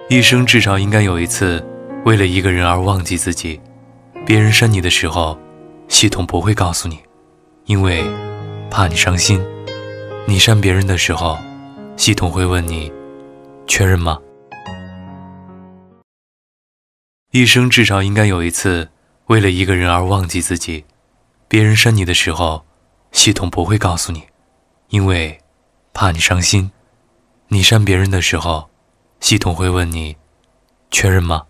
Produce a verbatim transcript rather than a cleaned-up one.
一生至少应该有一次，为了一个人而忘记自己。别人删你的时候，系统不会告诉你，因为怕你伤心。你删别人的时候，系统会问你，确认吗？一生至少应该有一次，为了一个人而忘记自己。别人删你的时候，系统不会告诉你，因为怕你伤心。你删别人的时候，系统会问你，确认吗？